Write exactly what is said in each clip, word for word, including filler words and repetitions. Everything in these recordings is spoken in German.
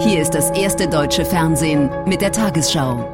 Hier ist das erste deutsche Fernsehen mit der Tagesschau.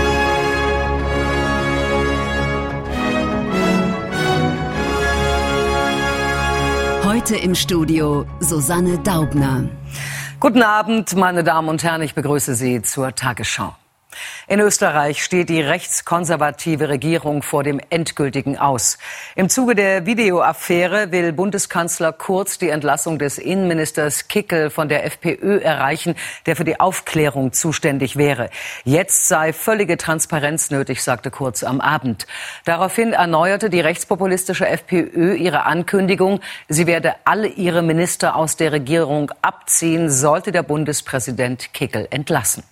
Heute im Studio Susanne Daubner. Guten Abend, meine Damen und Herren, ich begrüße Sie zur Tagesschau. In Österreich steht die rechtskonservative Regierung vor dem endgültigen Aus. Im Zuge der Videoaffäre will Bundeskanzler Kurz die Entlassung des Innenministers Kickl von der FPÖ erreichen, der für die Aufklärung zuständig wäre. Jetzt sei völlige Transparenz nötig, sagte Kurz am Abend. Daraufhin erneuerte die rechtspopulistische FPÖ ihre Ankündigung, sie werde alle ihre Minister aus der Regierung abziehen, sollte der Bundespräsident Kickl entlassen.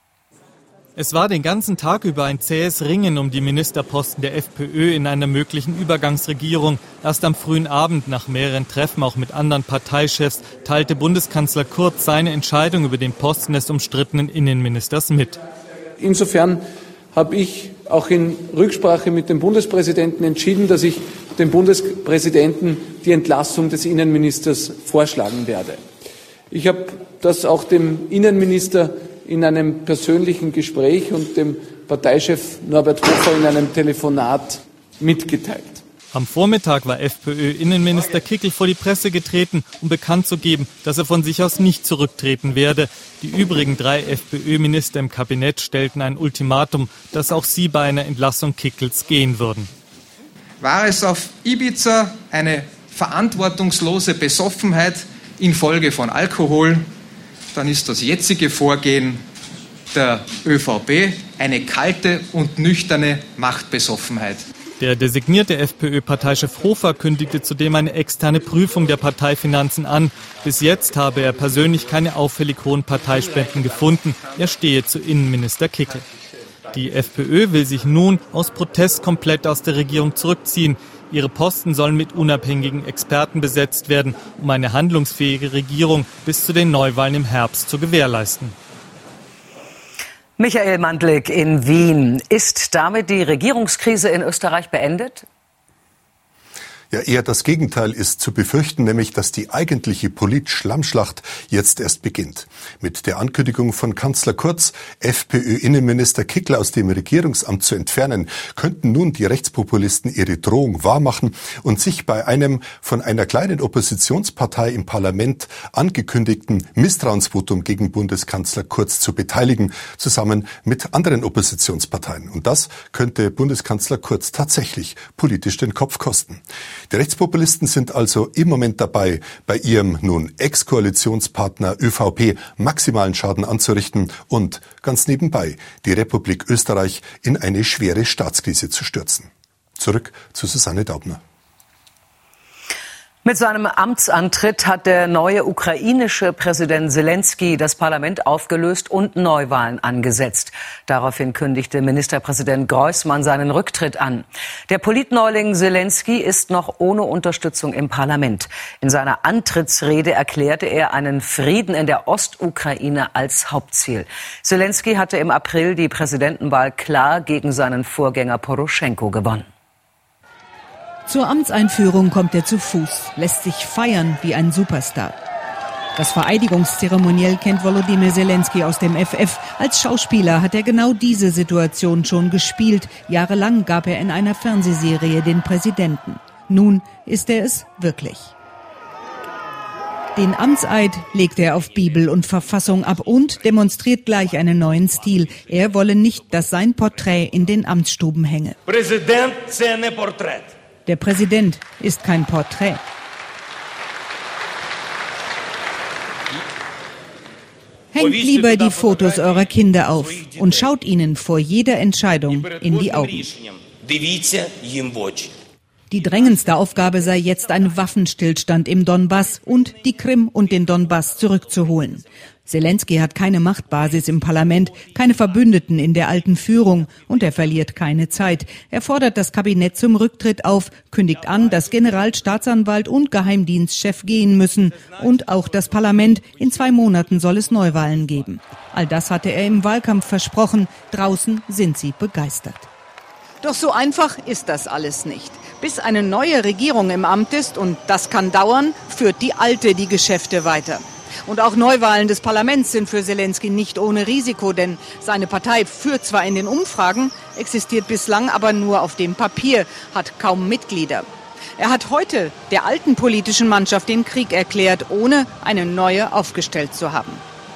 Es war den ganzen Tag über ein zähes Ringen um die Ministerposten der FPÖ in einer möglichen Übergangsregierung. Erst am frühen Abend, nach mehreren Treffen auch mit anderen Parteichefs, teilte Bundeskanzler Kurz seine Entscheidung über den Posten des umstrittenen Innenministers mit. Insofern habe ich auch in Rücksprache mit dem Bundespräsidenten entschieden, dass ich dem Bundespräsidenten die Entlassung des Innenministers vorschlagen werde. Ich habe das auch dem Innenminister in einem persönlichen Gespräch und dem Parteichef Norbert Hofer in einem Telefonat mitgeteilt. Am Vormittag war FPÖ-Innenminister Kickl vor die Presse getreten, um bekannt zu geben, dass er von sich aus nicht zurücktreten werde. Die übrigen drei FPÖ-Minister im Kabinett stellten ein Ultimatum, dass auch sie bei einer Entlassung Kickls gehen würden. War es auf Ibiza eine verantwortungslose Besoffenheit infolge von Alkohol, dann ist das jetzige Vorgehen der ÖVP eine kalte und nüchterne Machtbesoffenheit. Der designierte FPÖ-Parteichef Hofer kündigte zudem eine externe Prüfung der Parteifinanzen an. Bis jetzt habe er persönlich keine auffällig hohen Parteispenden gefunden. Er stehe zu Innenminister Kickl. Die FPÖ will sich nun aus Protest komplett aus der Regierung zurückziehen. Ihre Posten sollen mit unabhängigen Experten besetzt werden, um eine handlungsfähige Regierung bis zu den Neuwahlen im Herbst zu gewährleisten. Michael Mandlik in Wien. Ist damit die Regierungskrise in Österreich beendet? Ja, eher das Gegenteil ist zu befürchten, nämlich dass die eigentliche Polit-Schlammschlacht jetzt erst beginnt. Mit der Ankündigung von Kanzler Kurz, FPÖ-Innenminister Kickl aus dem Regierungsamt zu entfernen, könnten nun die Rechtspopulisten ihre Drohung wahrmachen und sich bei einem von einer kleinen Oppositionspartei im Parlament angekündigten Misstrauensvotum gegen Bundeskanzler Kurz zu beteiligen, zusammen mit anderen Oppositionsparteien. Und das könnte Bundeskanzler Kurz tatsächlich politisch den Kopf kosten. Die Rechtspopulisten sind also im Moment dabei, bei ihrem nun Ex-Koalitionspartner ÖVP maximalen Schaden anzurichten und ganz nebenbei die Republik Österreich in eine schwere Staatskrise zu stürzen. Zurück zu Susanne Daubner. Mit seinem Amtsantritt hat der neue ukrainische Präsident Selenskyj das Parlament aufgelöst und Neuwahlen angesetzt. Daraufhin kündigte Ministerpräsident Groysman seinen Rücktritt an. Der Politneuling Selenskyj ist noch ohne Unterstützung im Parlament. In seiner Antrittsrede erklärte er einen Frieden in der Ostukraine als Hauptziel. Selenskyj hatte im April die Präsidentenwahl klar gegen seinen Vorgänger Poroschenko gewonnen. Zur Amtseinführung kommt er zu Fuß, lässt sich feiern wie ein Superstar. Das Vereidigungszeremoniell kennt Volodymyr Selenskyj aus dem F F. Als Schauspieler hat er genau diese Situation schon gespielt. Jahrelang gab er in einer Fernsehserie den Präsidenten. Nun ist er es wirklich. Den Amtseid legt er auf Bibel und Verfassung ab und demonstriert gleich einen neuen Stil. Er wolle nicht, dass sein Porträt in den Amtsstuben hänge. Präsident, c'est un Porträt. Der Präsident ist kein Porträt. Hängt lieber die Fotos eurer Kinder auf und schaut ihnen vor jeder Entscheidung in die Augen. Die drängendste Aufgabe sei jetzt, ein Waffenstillstand im Donbass und die Krim und den Donbass zurückzuholen. Selenskyj hat keine Machtbasis im Parlament, keine Verbündeten in der alten Führung und er verliert keine Zeit. Er fordert das Kabinett zum Rücktritt auf, kündigt an, dass Generalstaatsanwalt und Geheimdienstchef gehen müssen und auch das Parlament. In zwei Monaten soll es Neuwahlen geben. All das hatte er im Wahlkampf versprochen. Draußen sind sie begeistert. Doch so einfach ist das alles nicht. Bis eine neue Regierung im Amt ist, und das kann dauern, führt die alte die Geschäfte weiter. Und auch Neuwahlen des Parlaments sind für Selenskyj nicht ohne Risiko, denn seine Partei führt zwar in den Umfragen, existiert bislang aber nur auf dem Papier, hat kaum Mitglieder. Er hat heute der alten politischen Mannschaft den Krieg erklärt, ohne eine neue aufgestellt zu haben.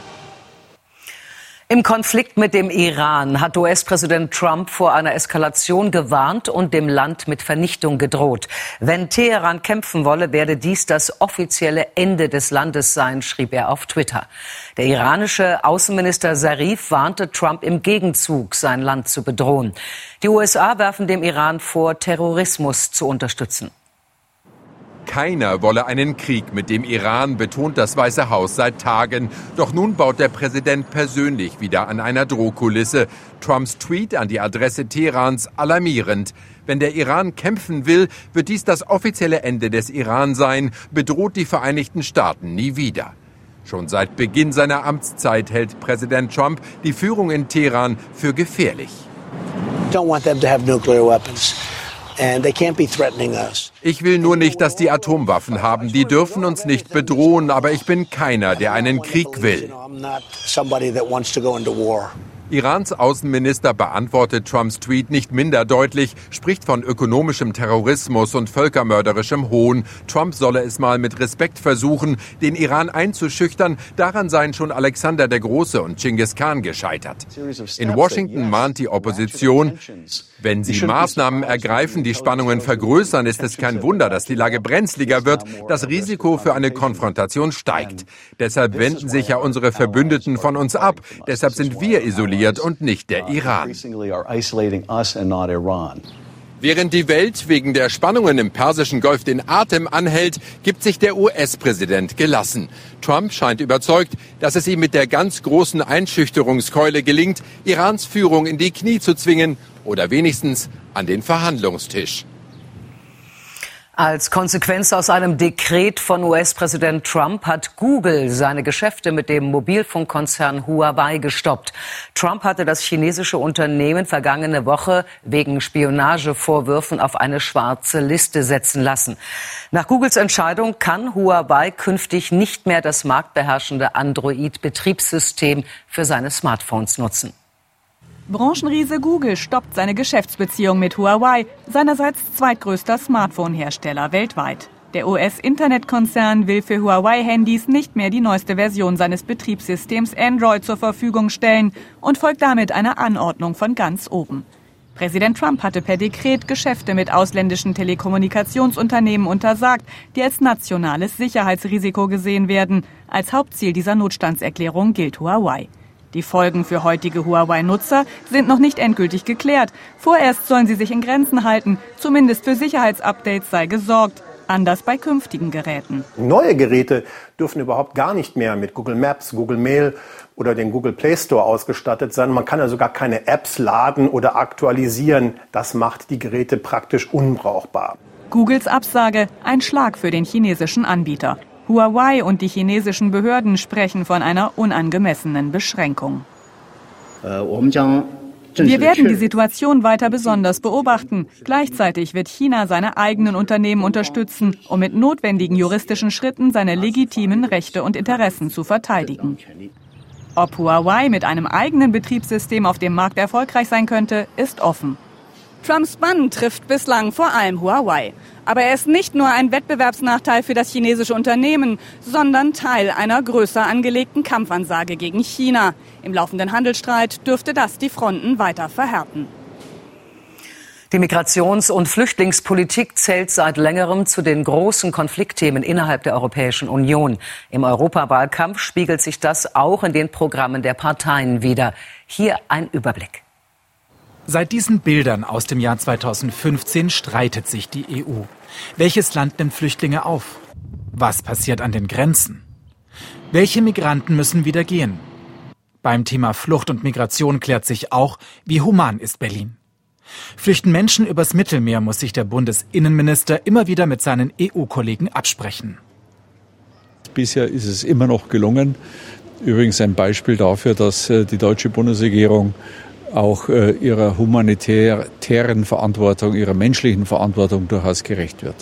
Im Konflikt mit dem Iran hat U S-Präsident Trump vor einer Eskalation gewarnt und dem Land mit Vernichtung gedroht. Wenn Teheran kämpfen wolle, werde dies das offizielle Ende des Landes sein, schrieb er auf Twitter. Der iranische Außenminister Zarif warnte Trump im Gegenzug, sein Land zu bedrohen. Die U S A werfen dem Iran vor, Terrorismus zu unterstützen. Keiner wolle einen Krieg mit dem Iran, betont das Weiße Haus seit Tagen. Doch nun baut der Präsident persönlich wieder an einer Drohkulisse. Trumps Tweet an die Adresse Teherans alarmierend. Wenn der Iran kämpfen will, wird dies das offizielle Ende des Iran sein, bedroht die Vereinigten Staaten nie wieder. Schon seit Beginn seiner Amtszeit hält Präsident Trump die Führung in Teheran für gefährlich. Don't want them to have nuclear weapons. And they can't be threatening us. Ich will nur nicht, dass die Atomwaffen haben. Die dürfen uns nicht bedrohen, aber ich bin keiner, der einen Krieg will. Irans Außenminister beantwortet Trumps Tweet nicht minder deutlich, spricht von ökonomischem Terrorismus und völkermörderischem Hohn. Trump solle es mal mit Respekt versuchen, den Iran einzuschüchtern. Daran seien schon Alexander der Große und Genghis Khan gescheitert. In Washington mahnt die Opposition, wenn sie Maßnahmen ergreifen, die Spannungen vergrößern, ist es kein Wunder, dass die Lage brenzliger wird. Das Risiko für eine Konfrontation steigt. Deshalb wenden sich ja unsere Verbündeten von uns ab. Deshalb sind wir isoliert und nicht der Iran. Während die Welt wegen der Spannungen im Persischen Golf den Atem anhält, gibt sich der U S-Präsident gelassen. Trump scheint überzeugt, dass es ihm mit der ganz großen Einschüchterungskeule gelingt, Irans Führung in die Knie zu zwingen oder wenigstens an den Verhandlungstisch. Als Konsequenz aus einem Dekret von U S-Präsident Trump hat Google seine Geschäfte mit dem Mobilfunkkonzern Huawei gestoppt. Trump hatte das chinesische Unternehmen vergangene Woche wegen Spionagevorwürfen auf eine schwarze Liste setzen lassen. Nach Googles Entscheidung kann Huawei künftig nicht mehr das marktbeherrschende Android-Betriebssystem für seine Smartphones nutzen. Branchenriese Google stoppt seine Geschäftsbeziehung mit Huawei, seinerseits zweitgrößter Smartphone-Hersteller weltweit. Der U S-Internetkonzern will für Huawei-Handys nicht mehr die neueste Version seines Betriebssystems Android zur Verfügung stellen und folgt damit einer Anordnung von ganz oben. Präsident Trump hatte per Dekret Geschäfte mit ausländischen Telekommunikationsunternehmen untersagt, die als nationales Sicherheitsrisiko gesehen werden. Als Hauptziel dieser Notstandserklärung gilt Huawei. Die Folgen für heutige Huawei-Nutzer sind noch nicht endgültig geklärt. Vorerst sollen sie sich in Grenzen halten. Zumindest für Sicherheitsupdates sei gesorgt. Anders bei künftigen Geräten. Neue Geräte dürfen überhaupt gar nicht mehr mit Google Maps, Google Mail oder den Google Play Store ausgestattet sein. Man kann also gar keine Apps laden oder aktualisieren. Das macht die Geräte praktisch unbrauchbar. Googles Absage, ein Schlag für den chinesischen Anbieter. Huawei und die chinesischen Behörden sprechen von einer unangemessenen Beschränkung. Wir werden die Situation weiter besonders beobachten. Gleichzeitig wird China seine eigenen Unternehmen unterstützen, um mit notwendigen juristischen Schritten seine legitimen Rechte und Interessen zu verteidigen. Ob Huawei mit einem eigenen Betriebssystem auf dem Markt erfolgreich sein könnte, ist offen. Trumps Bann trifft bislang vor allem Huawei. Aber er ist nicht nur ein Wettbewerbsnachteil für das chinesische Unternehmen, sondern Teil einer größer angelegten Kampfansage gegen China. Im laufenden Handelsstreit dürfte das die Fronten weiter verhärten. Die Migrations- und Flüchtlingspolitik zählt seit längerem zu den großen Konfliktthemen innerhalb der Europäischen Union. Im Europawahlkampf spiegelt sich das auch in den Programmen der Parteien wider. Hier ein Überblick. Seit diesen Bildern aus dem Jahr zweitausendfünfzehn streitet sich die E U. Welches Land nimmt Flüchtlinge auf? Was passiert an den Grenzen? Welche Migranten müssen wieder gehen? Beim Thema Flucht und Migration klärt sich auch, wie human ist Berlin. Flüchten Menschen übers Mittelmeer, muss sich der Bundesinnenminister immer wieder mit seinen E U-Kollegen absprechen. Bisher ist es immer noch gelungen. Übrigens ein Beispiel dafür, dass die deutsche Bundesregierung auch äh, ihrer humanitären Verantwortung, ihrer menschlichen Verantwortung durchaus gerecht wird.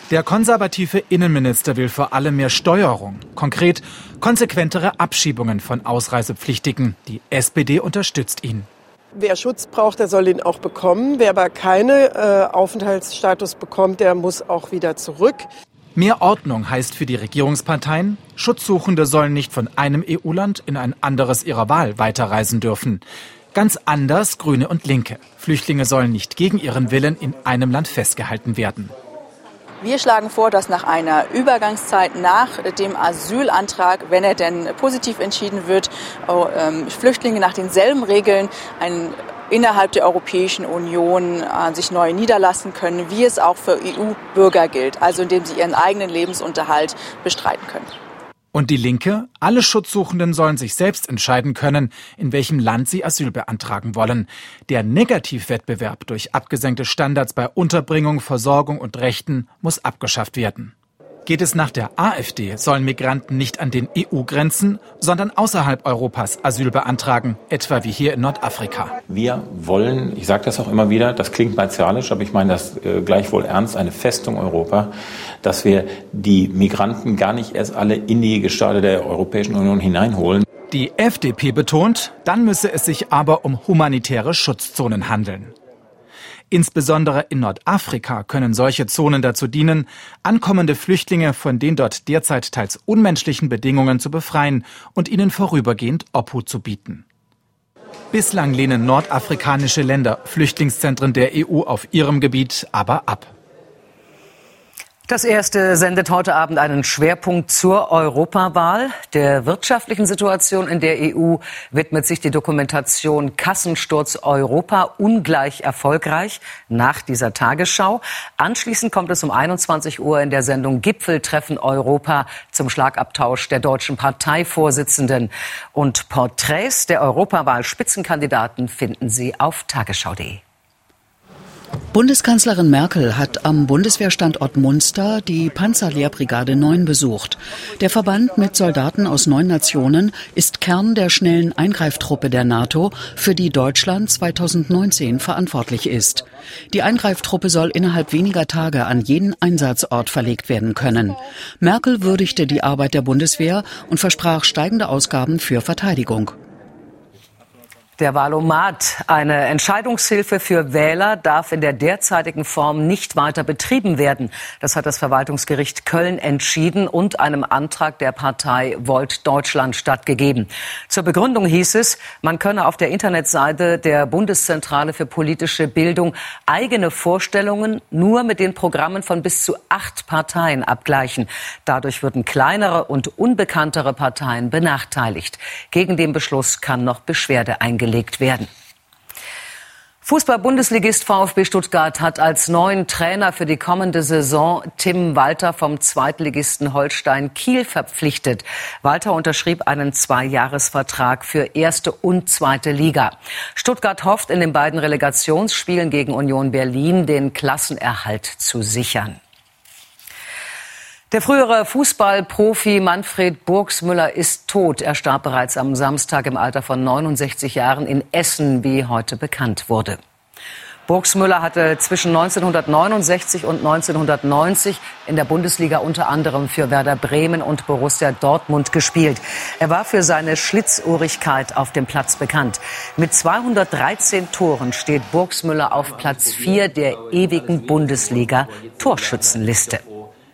Der konservative Innenminister will vor allem mehr Steuerung. Konkret konsequentere Abschiebungen von Ausreisepflichtigen. Die S P D unterstützt ihn. Wer Schutz braucht, der soll ihn auch bekommen. Wer aber keinen äh, Aufenthaltsstatus bekommt, der muss auch wieder zurück. Mehr Ordnung heißt für die Regierungsparteien, Schutzsuchende sollen nicht von einem E U-Land in ein anderes ihrer Wahl weiterreisen dürfen. Ganz anders Grüne und Linke. Flüchtlinge sollen nicht gegen ihren Willen in einem Land festgehalten werden. Wir schlagen vor, dass nach einer Übergangszeit nach dem Asylantrag, wenn er denn positiv entschieden wird, Flüchtlinge nach denselben Regeln ein, innerhalb der Europäischen Union äh, sich neu niederlassen können, wie es auch für E U-Bürger gilt, also indem sie ihren eigenen Lebensunterhalt bestreiten können. Und die Linke? Alle Schutzsuchenden sollen sich selbst entscheiden können, in welchem Land sie Asyl beantragen wollen. Der Negativwettbewerb durch abgesenkte Standards bei Unterbringung, Versorgung und Rechten muss abgeschafft werden. Geht es nach der AfD, sollen Migranten nicht an den E U-Grenzen, sondern außerhalb Europas Asyl beantragen, etwa wie hier in Nordafrika. Wir wollen, ich sage das auch immer wieder, das klingt martialisch, aber ich meine das äh, gleichwohl ernst, eine Festung Europa, dass wir die Migranten gar nicht erst alle in die Gestade der Europäischen Union hineinholen. Die F D P betont, dann müsse es sich aber um humanitäre Schutzzonen handeln. Insbesondere in Nordafrika können solche Zonen dazu dienen, ankommende Flüchtlinge von den dort derzeit teils unmenschlichen Bedingungen zu befreien und ihnen vorübergehend Obhut zu bieten. Bislang lehnen nordafrikanische Länder Flüchtlingszentren der E U auf ihrem Gebiet aber ab. Das Erste sendet heute Abend einen Schwerpunkt zur Europawahl. Der wirtschaftlichen Situation in der E U widmet sich die Dokumentation Kassensturz Europa ungleich erfolgreich nach dieser Tagesschau. Anschließend kommt es um einundzwanzig Uhr in der Sendung Gipfeltreffen Europa zum Schlagabtausch der deutschen Parteivorsitzenden. Und Porträts der Europawahl-Spitzenkandidaten finden Sie auf tagesschau punkt de. Bundeskanzlerin Merkel hat am Bundeswehrstandort Munster die Panzerlehrbrigade neun besucht. Der Verband mit Soldaten aus neun Nationen ist Kern der schnellen Eingreiftruppe der NATO, für die Deutschland zweitausendneunzehn verantwortlich ist. Die Eingreiftruppe soll innerhalb weniger Tage an jeden Einsatzort verlegt werden können. Merkel würdigte die Arbeit der Bundeswehr und versprach steigende Ausgaben für Verteidigung. Der Wahlomat, eine Entscheidungshilfe für Wähler, darf in der derzeitigen Form nicht weiter betrieben werden. Das hat das Verwaltungsgericht Köln entschieden und einem Antrag der Partei Volt Deutschland stattgegeben. Zur Begründung hieß es, man könne auf der Internetseite der Bundeszentrale für politische Bildung eigene Vorstellungen nur mit den Programmen von bis zu acht Parteien abgleichen. Dadurch würden kleinere und unbekanntere Parteien benachteiligt. Gegen den Beschluss kann noch Beschwerde eingelegt werden. Fußball-Bundesligist VfB Stuttgart hat als neuen Trainer für die kommende Saison Tim Walter vom Zweitligisten Holstein Kiel verpflichtet. Walter unterschrieb einen Zweijahresvertrag für erste und zweite Liga. Stuttgart hofft, in den beiden Relegationsspielen gegen Union Berlin den Klassenerhalt zu sichern. Der frühere Fußballprofi Manfred Burgsmüller ist tot. Er starb bereits am Samstag im Alter von neunundsechzig Jahren in Essen, wie heute bekannt wurde. Burgsmüller hatte zwischen neunzehnhundertneunundsechzig und neunzehnhundertneunzig in der Bundesliga unter anderem für Werder Bremen und Borussia Dortmund gespielt. Er war für seine Schlitzohrigkeit auf dem Platz bekannt. Mit zweihundertdreizehn Toren steht Burgsmüller auf Platz vier der ewigen Bundesliga-Torschützenliste.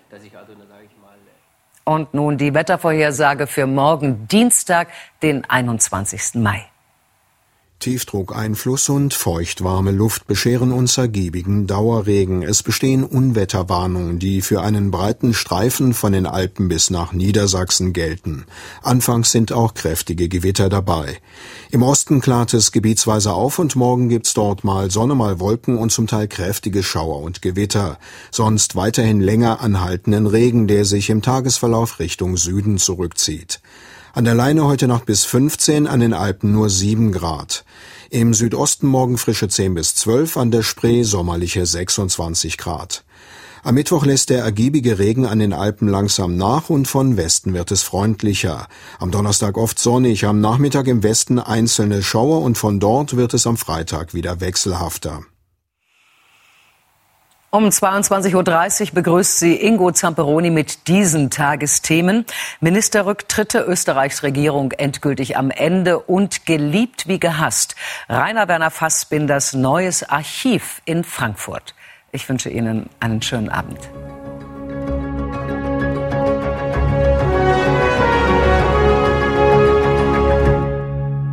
Und nun die Wettervorhersage für morgen Dienstag, den einundzwanzigsten Mai. Tiefdruckeinfluss und feuchtwarme Luft bescheren uns ergiebigen Dauerregen. Es bestehen Unwetterwarnungen, die für einen breiten Streifen von den Alpen bis nach Niedersachsen gelten. Anfangs sind auch kräftige Gewitter dabei. Im Osten klart es gebietsweise auf und morgen gibt's dort mal Sonne, mal Wolken und zum Teil kräftige Schauer und Gewitter. Sonst weiterhin länger anhaltenden Regen, der sich im Tagesverlauf Richtung Süden zurückzieht. An der Leine heute Nacht bis fünfzehn, an den Alpen nur sieben Grad. Im Südosten morgen frische zehn bis zwölf, an der Spree sommerliche sechsundzwanzig Grad. Am Mittwoch lässt der ergiebige Regen an den Alpen langsam nach und von Westen wird es freundlicher. Am Donnerstag oft sonnig, am Nachmittag im Westen einzelne Schauer und von dort wird es am Freitag wieder wechselhafter. Um zweiundzwanzig Uhr dreißig begrüßt sie Ingo Zamperoni mit diesen Tagesthemen. Ministerrücktritte, Österreichs Regierung endgültig am Ende und geliebt wie gehasst. Rainer Werner Fassbinders neues Archiv in Frankfurt. Ich wünsche Ihnen einen schönen Abend.